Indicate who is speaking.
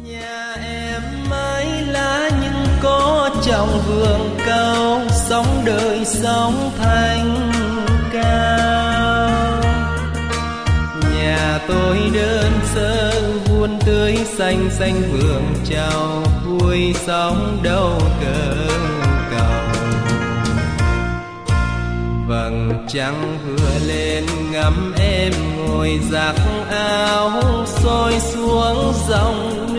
Speaker 1: Nhà em mái lá nhưng có trong vườn cao, sống đời sống thanh cao. Nhà tôi đơn sơ vuông tưới xanh xanh vườn trào, vui sống đâu cỡ cầu. Vầng trăng vừa lên ngắm em ngồi giặt áo, xôi xuống dòng